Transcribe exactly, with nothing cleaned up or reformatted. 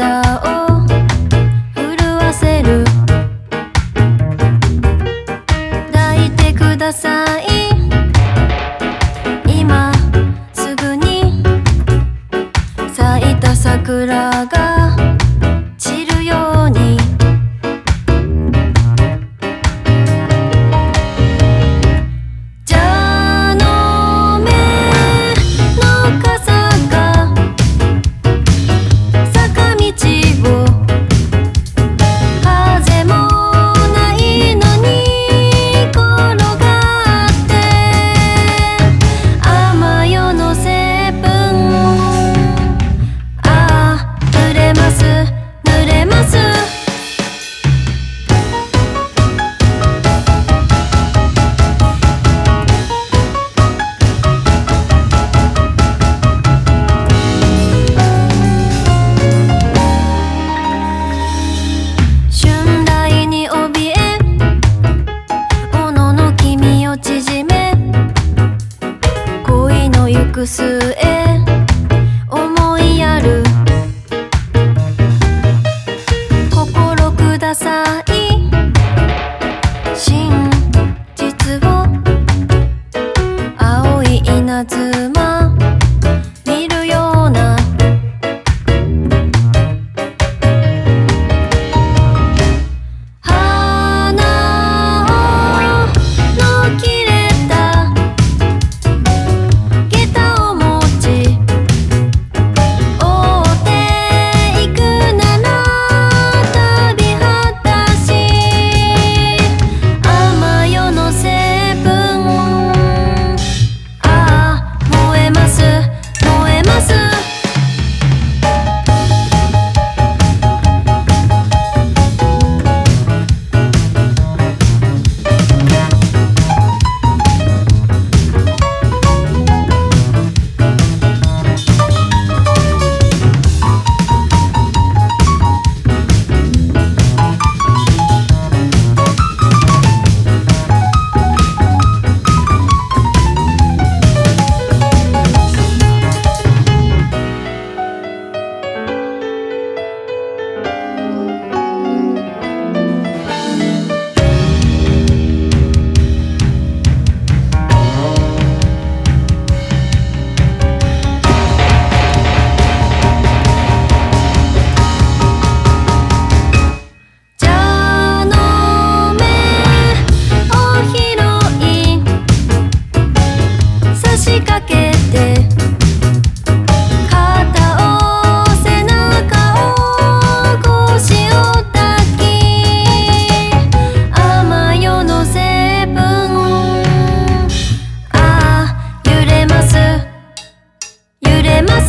体を震わせる。抱いてください今すぐに。咲いた桜が散るように。蛇の目の傘が坂道を、風もないのに転がって、雨夜の接吻。ああ濡れます濡れます。春雷に怯えおのの君を縮め、恋の行く末思いやる。心ください真実を。青い稲妻見るような。花の切れた下駄を持ち追っていくなら旅果たし。雨夜の接吻。ああ燃えます燃えます。蛇の目を拾い差しかけて、肩を背中を腰を抱き、雨夜の接吻。ああ揺れます揺れます。